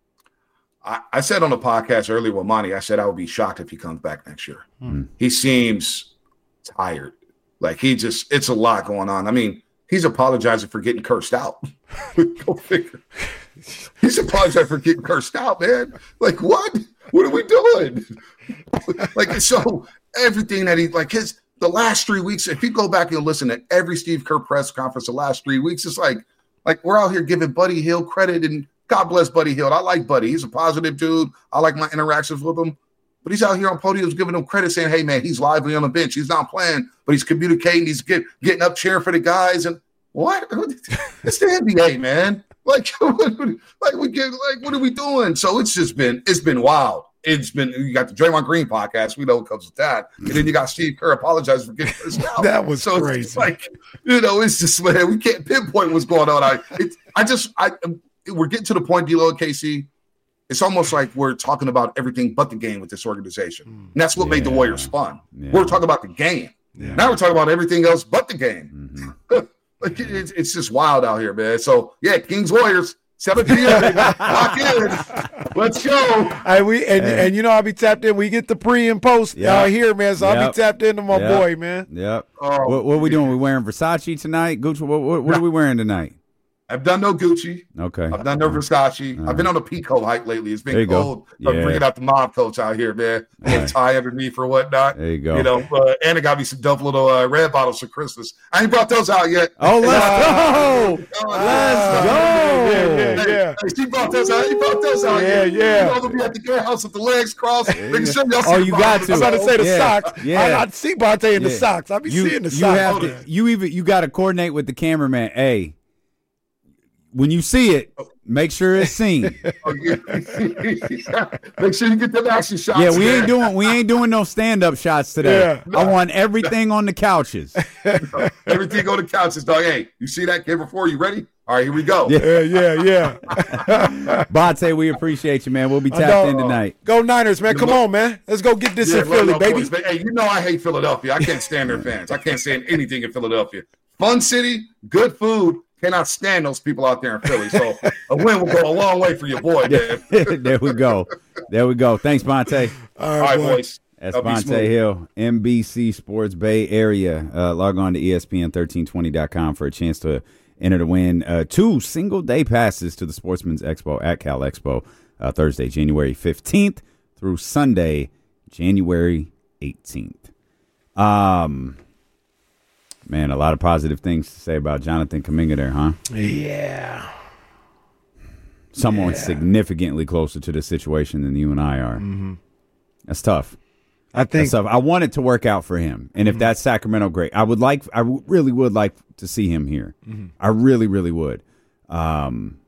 I, I said on the podcast earlier with Monty, I said I would be shocked if he comes back next year. Mm-hmm. He seems tired. Like, he just, it's a lot going on. I mean, he's apologizing for getting cursed out. Go figure. He's apologizing for getting cursed out, man. Like, what? What are we doing? Like, so everything that he, like, his, the last three weeks, if you go back and listen to every Steve Kerr press conference the last three weeks, it's like, like we're out here giving Buddy Hield credit, and God bless Buddy Hield. I like Buddy. He's a positive dude. I like my interactions with him. But he's out here on podiums giving him credit, saying, hey, man, he's lively on the bench. He's not playing, but he's communicating. He's get, getting up, cheering for the guys. And what? It's the N B A, man. Like, like we get, like, what are we doing? So it's just been, it's been wild. It's been, you got the Draymond Green podcast. We know what comes with that. And then you got Steve Kerr apologize for getting us out. That was so crazy. It's like, you know, it's just, man, we can't pinpoint what's going on. I, it, I just, I, we're getting to the point, D-Lo and K C. It's almost like we're talking about everything but the game with this organization. And that's what yeah. made the Warriors fun. Yeah. We're talking about the game. Yeah. Now we're talking about everything else but the game. Mm-hmm. Like it, it's, it's just wild out here, man. So, yeah, Kings Warriors, seven p.m. Lock in. Let's go. Hey, we, and, hey. and you know I'll be tapped in. We get the pre and post yep. out here, man. So yep. I'll be tapped into my yep. boy, man. Yep. Oh, what, what are we doing? We wearing Versace tonight? Gucci, what, what, what are we wearing tonight? I've done no Gucci. Okay. I've done no Versace. Right. I've been on a Pico hype lately. It's been cold. I'm yeah. bringing out the mob coats out here, man. Right. tie underneath or whatnot. There you go. You know, uh, and it got me some dope little uh, red bottles for Christmas. I ain't brought those out yet. Oh, let's go. Oh, let's go. Yeah, yeah, yeah. Hey, she brought those out. He brought those out. Yeah, yeah. You know, they'll be at the Gay House with the legs crossed. Make sure y'all oh, you got to. I'm about to say the yeah. socks. Yeah. I, I see Bonte in yeah. the socks. I be you, seeing the you socks. Have to, you even you got to coordinate with the cameraman. Hey, when you see it, make sure it's seen. Make sure you get them action shots. Yeah, we man. ain't doing we ain't doing no stand up shots today. Yeah. I want everything on the couches. Everything on the couches, dog. Hey, you see that camera before? You ready? All right, here we go. Yeah, yeah, yeah. Bonte, we appreciate you, man. We'll be tapped in tonight. Go Niners, man. Come on, man. Let's go get this yeah, in Philly, baby. Boys, hey, you know I hate Philadelphia. I can't stand their fans. I can't stand anything in Philadelphia. Fun city, good food. Cannot stand those people out there in Philly. So a win will go a long way for your boy, man. There we go. There we go. Thanks, Bonte. All right, All right boys. That's Bonte Hill, N B C Sports Bay Area. Uh, log on to E S P N thirteen twenty dot com for a chance to enter to win uh, two single-day passes to the Sportsman's Expo at Cal Expo uh, Thursday, January fifteenth through Sunday, January eighteenth. Um... Man, a lot of positive things to say about Jonathan Kuminga there, huh? Yeah. Someone yeah. significantly closer to the situation than you and I are. Mm-hmm. That's tough. I think that's tough. I want it to work out for him. And if mm-hmm. that's Sacramento, great. I would like, I really would like to see him here. Mm-hmm. I really, really would. Um,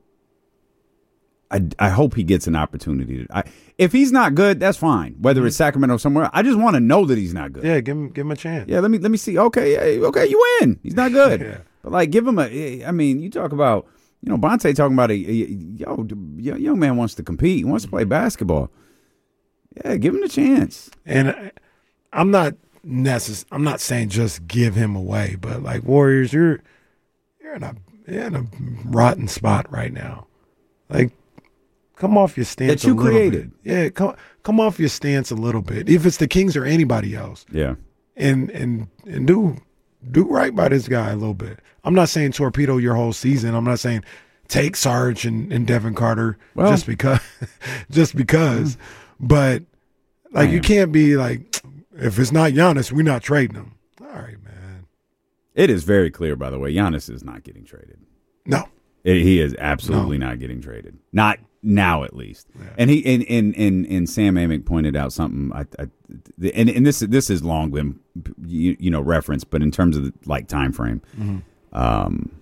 I, I hope he gets an opportunity. To, I, if he's not good, that's fine. Whether mm-hmm. it's Sacramento or somewhere, I just want to know that he's not good. Yeah, give him give him a chance. Yeah, let me let me see. Okay, okay, you win. He's not good, yeah. But like, give him a. I mean, you talk about you know Bonte talking about a, a yo young man wants to compete. He wants to play basketball. Yeah, give him a chance. And I, I'm not necess- I'm not saying just give him away, but like Warriors, you're you're in a you're in a rotten spot right now. Like. Come off your stance that you a little created. bit. Yeah, come come off your stance a little bit. If it's the Kings or anybody else. Yeah. And and and do do right by this guy a little bit. I'm not saying torpedo your whole season. I'm not saying take Sarge and, and Devin Carter well, just because just because. Mm-hmm. But like Man. You can't be like, if it's not Giannis, we're not trading him. All right, man. It is very clear, by the way, Giannis is not getting traded. No. It, he is absolutely no. not getting traded. Not now, at least. Yeah. And he and, and and and Sam Amick pointed out something. I, I and and this this is long been you, you know referenced, but in terms of the, like time frame, mm-hmm. um,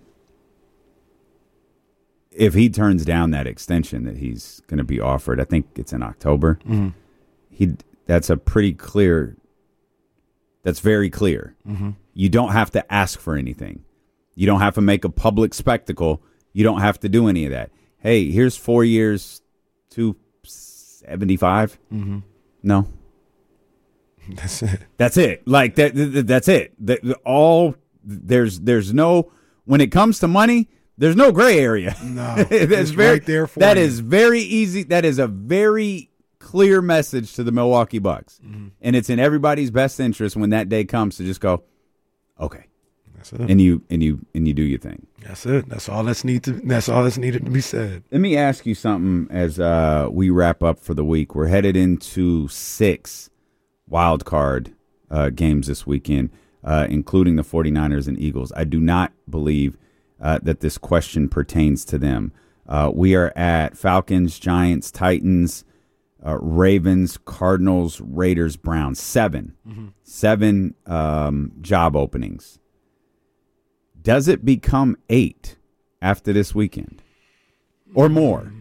if he turns down that extension that he's going to be offered, I think it's in October. Mm-hmm. He that's a pretty clear. That's very clear. Mm-hmm. You don't have to ask for anything. You don't have to make a public spectacle. You don't have to do any of that. Hey, here's four years, two seventy-five. Mm-hmm. No, that's it. That's it. Like that. That's it. That all there's there's no when it comes to money, there's no gray area. No, that's it's very right there for that you. is very easy. That is a very clear message to the Milwaukee Bucks, mm-hmm. and it's in everybody's best interest when that day comes to just go, okay. That's it. And you and you and you do your thing. That's it. That's all that's need to. That's all that's needed to be said. Let me ask you something as uh, we wrap up for the week. We're headed into six wild card uh, games this weekend, uh, including the 49ers and Eagles. I do not believe uh, that this question pertains to them. Uh, we are at Falcons, Giants, Titans, uh, Ravens, Cardinals, Raiders, Browns. Seven. Mm-hmm. Seven um, job openings. Does it become eight after this weekend or more?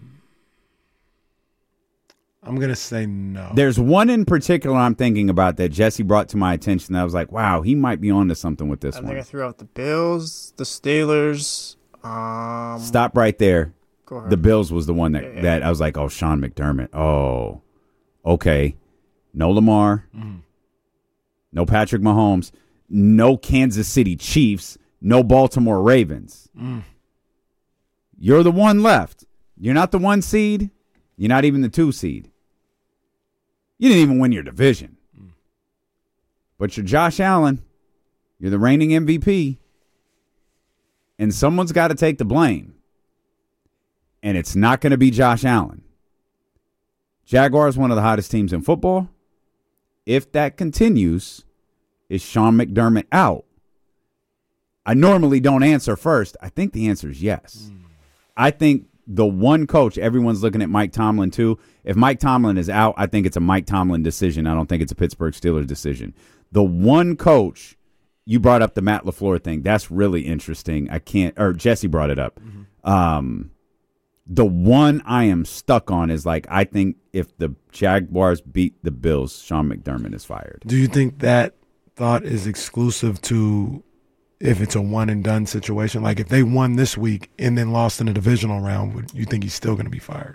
I'm going to say no. There's one in particular I'm thinking about that Jesse brought to my attention that I was like, wow, he might be onto something with this I one. think I threw out the Bills, the Steelers. Um, Stop right there. Go ahead. The Bills was the one that, Yeah, yeah. that I was like, oh, Sean McDermott. Oh, okay. No Lamar. Mm. No Patrick Mahomes. No Kansas City Chiefs. No Baltimore Ravens. Mm. You're the one left. You're not the one seed. You're not even the two seed. You didn't even win your division. Mm. But you're Josh Allen. You're the reigning M V P. And someone's got to take the blame. And it's not going to be Josh Allen. Jaguars, one of the hottest teams in football. If that continues, is Sean McDermott out? I normally don't answer first. I think the answer is yes. Mm. I think the one coach, everyone's looking at Mike Tomlin too. If Mike Tomlin is out, I think it's a Mike Tomlin decision. I don't think it's a Pittsburgh Steelers decision. The one coach, you brought up the Matt LaFleur thing. That's really interesting. I can't, or Jesse brought it up. Mm-hmm. Um, the one I am stuck on is like, I think if the Jaguars beat the Bills, Sean McDermott is fired. Do you think that thought is exclusive to if it's a one and done situation? Like if they won this week and then lost in the divisional round, would you think he's still going to be fired?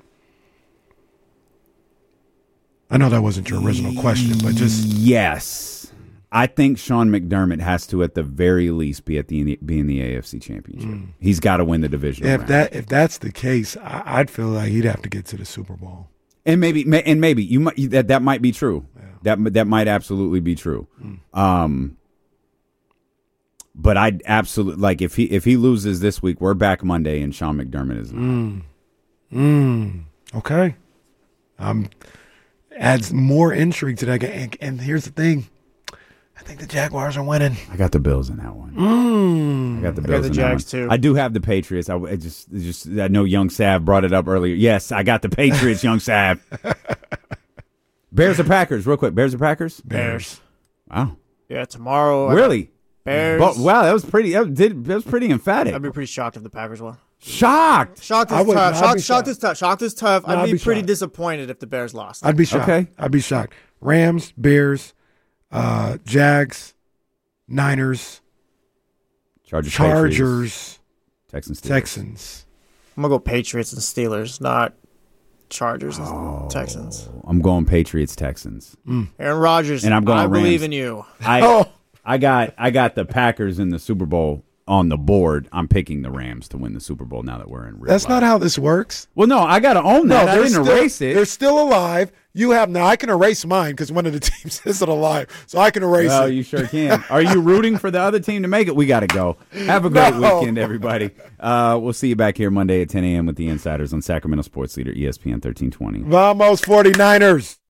I know that wasn't your original question, but just yes. I think Sean McDermott has to, at the very least, be at the be in the A F C Championship. Mm. He's got to win the division. If round. that if that's the case, I, I'd feel like he'd have to get to the Super Bowl. And maybe and maybe you might that that might be true. Yeah. That that might absolutely be true. Mm. Um, but I'd absolutely like if he if he loses this week, we're back Monday, and Sean McDermott is not. Mm. Mm. Okay, um, adds more intrigue to that game. And, and here's the thing. I think the Jaguars are winning. I got the Bills in that one. Mm. I got the I Bills got the in Jags that one. too. I do have the Patriots. I, I just, just, I know Young Sav brought it up earlier. Yes, I got the Patriots, Young Sav. Bears or Packers? Real quick, Bears or Packers? Bears. Wow. Yeah, tomorrow. I Really? Bears. But, wow, that was pretty. That, did, that was pretty emphatic. I'd be pretty shocked if the Packers won. Shocked. Shocked I is would- tough. I'd Shocked, be shocked shocked. is tough. Shocked is tough. No, I'd I'd be, be pretty shocked. disappointed if the Bears lost. I'd be shocked. Okay. I'd be shocked. Rams, Bears, uh, Jags, Niners, Chargers. Chargers, Patriots, Texans. Steelers. Texans. I'm gonna go Patriots and Steelers, not Chargers and Oh. Texans. I'm going Patriots, Texans. Aaron Rodgers, And I'm going I believe Rams. in you. I, Oh. I got, I got the Packers in the Super Bowl on the board. I'm picking the Rams to win the Super Bowl now that we're in real That's life. not how this works. Well, no, I got to own that. I they're didn't still, erase it. They're still alive. You have now. I can erase mine because one of the teams isn't alive, so I can erase Well, it. you sure can. Are you rooting for the other team to make it? We got to go. Have a great No. weekend, everybody. Uh, we'll see you back here Monday at ten a.m. with the Insiders on Sacramento Sports Leader, E S P N thirteen twenty. Vamos 49ers.